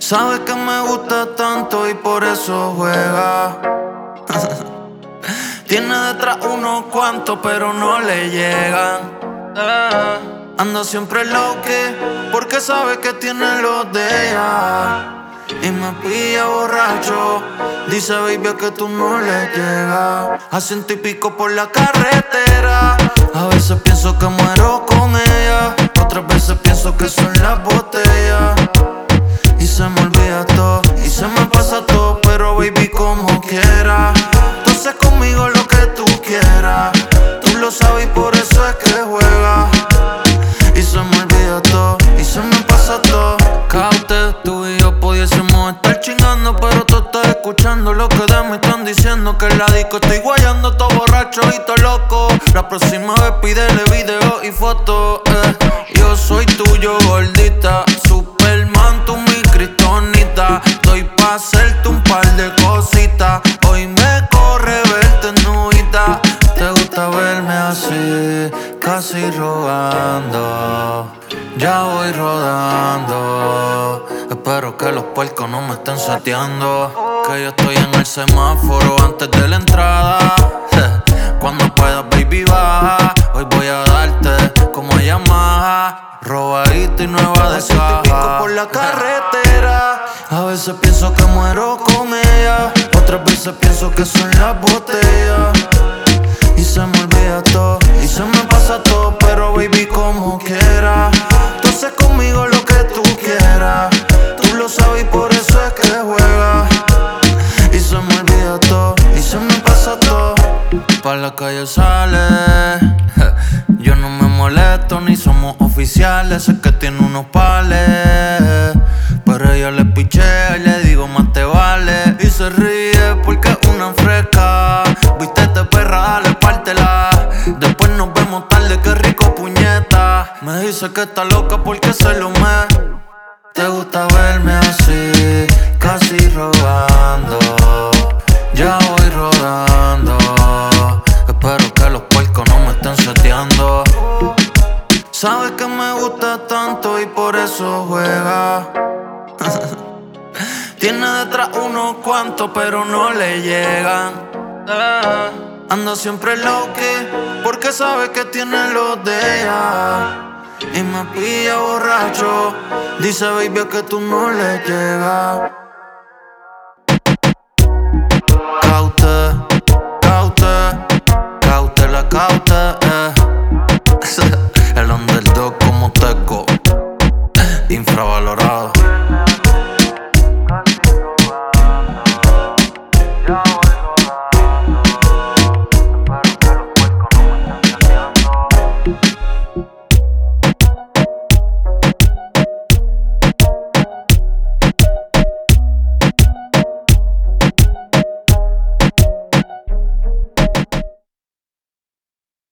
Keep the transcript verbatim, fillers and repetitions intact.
Sabe que me gusta tanto y por eso juega. Tiene detrás unos cuantos, pero no le llegan. Eh, Anda siempre low que, porque sabe que tiene los de ella. Y me pilla borracho. Dice, baby, que tú no le llegas. A ciento y pico por la carretera. A veces pienso que muero con ella. Otras veces pienso que son las botellas. Y se me olvida todo, y se me pasa todo. Pero baby, como quiera, tú haces conmigo lo que tú quieras. Tú lo sabes y por eso es que juegas. Y se me olvida todo, y se me pasa todo. Caute, tú y yo pudiésemos estar chingando, pero tú estás escuchando lo que de mí están diciendo. Que en la disco estoy guayando todo borracho y todo loco. La próxima vez pídele video y fotos, eh. Yo soy tuyo, gordita, Superman, tú mi kriptonita. Estoy pa' hacerte un par de cositas. Hoy me corre verte nudita. Te gusta verme así, casi rogando. Ya voy rodando. Espero que los puercos no me estén seteando. Que yo estoy en el semáforo antes de la entrada. Cuando puedas, baby, baja. Hoy voy a darte como a Yamaha, robadita y nueva de caja. Por la carretera. A veces pienso que muero con ella. Otras veces pienso que son las botellas. Y se me olvida todo, y se me pasa todo. Pero baby, como quiera, tú haces conmigo lo que tú quieras. Tú lo sabes y por eso es que juegas. Y se me olvida todo, y se me pasa todo. Pa' la calle sale. Yo no me molesto ni somos oficiales. Sé que tiene unos pales, pero ella le pichea y le digo más te vale. Y se ríe porque es una fresca. Vístete perra, dale, pártela. Después nos vemos tarde, qué rico puñeta. Me dice que está loca porque se lo me. Te gusta verme así, casi rogando. Ya voy rodando. Espero que los puercos no me estén seteando. Sabe que me gusta tanto y por eso juega. Tiene detrás unos cuantos, pero no le llegan. Eh, Anda siempre low que, porque sabe que tiene los de ella. Y me pilla borracho. Dice, baby, que tú no le llegas.